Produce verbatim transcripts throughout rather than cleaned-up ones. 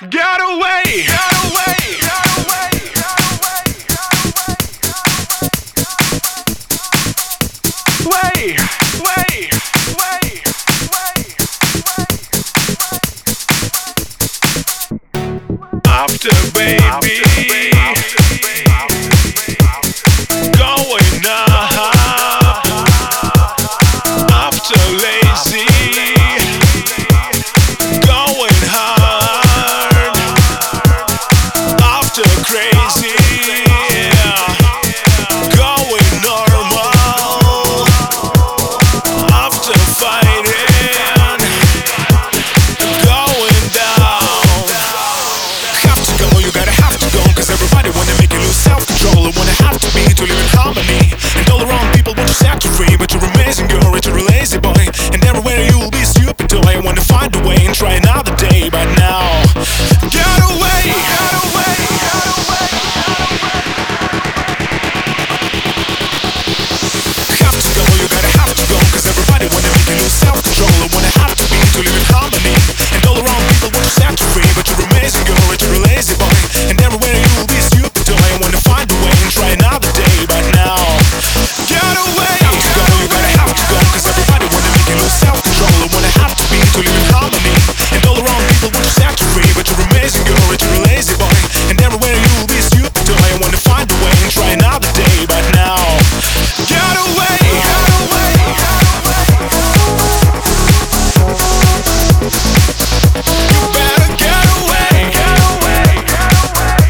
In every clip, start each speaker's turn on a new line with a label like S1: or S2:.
S1: Get away, get away, get away, way, way, way, way. After baby, going up. After lazy, going hard. After crazy, going normal. After fighting, going down. Have to go, you gotta have to go, cause everybody wanna make you lose self-control. And wanna have to be to live in harmony. And all around people want to set you free, but you're amazing girl, but you're a lazy boy. And everywhere you will be a stupid toy. I wanna find a way and try another day, but now get away, get away, get away, have to go, you gotta have to go, cause everybody wanna make you lose self-control. I wanna have to be to live in harmony. And all around people want to set you free, but you're amazing girl, but you're a lazy boy. And everywhere you will be a stupid toy. I wanna find a way and try another day, but now get away, have to go, you gotta have to go, cause everybody wanna make you lose self-control. I wanna have to be to live in harmony. And all around people want to set you free, but you're amazing girl, but you're a lazy boy. And everywhere you will be a stupid toy. I wanna find a way and try another day, but now get away, get away, get away. You better get away, get away, get away.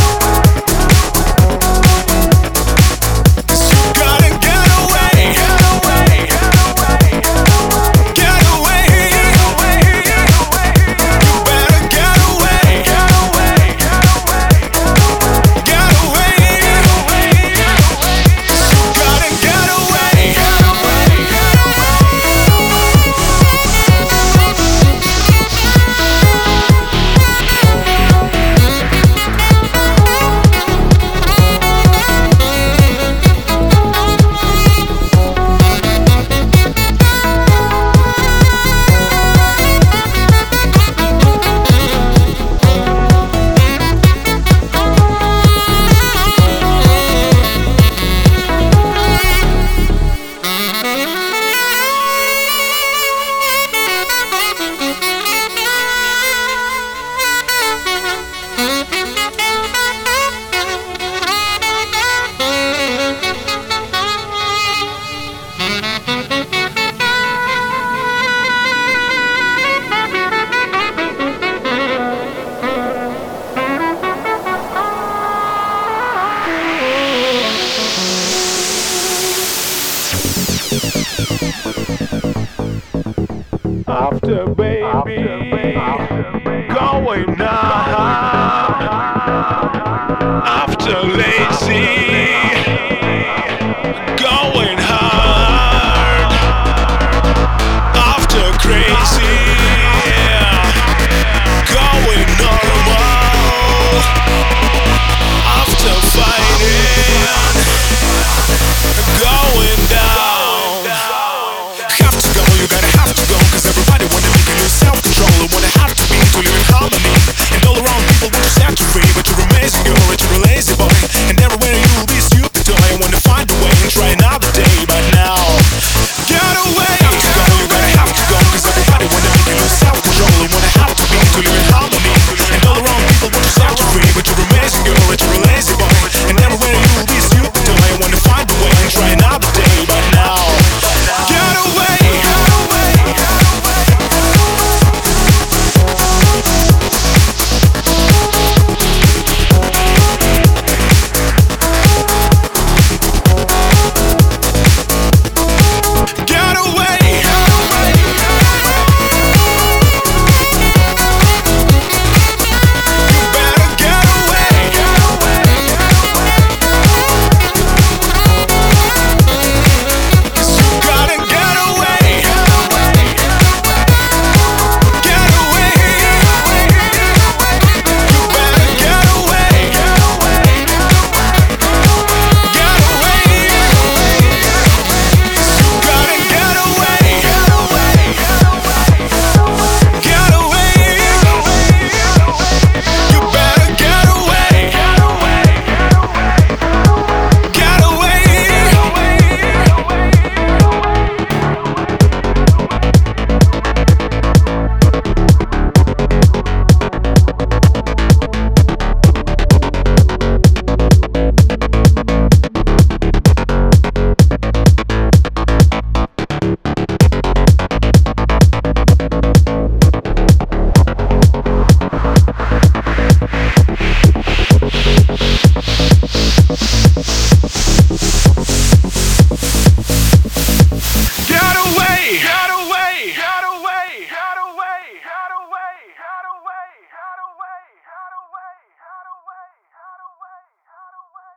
S1: Cause you gotta get away, get away, get away. Get away, get away, get away. You better get away, get away, get away. Get away, get away, get away. Cause you gotta get away, get away, get away. After baby, going up. After lazy,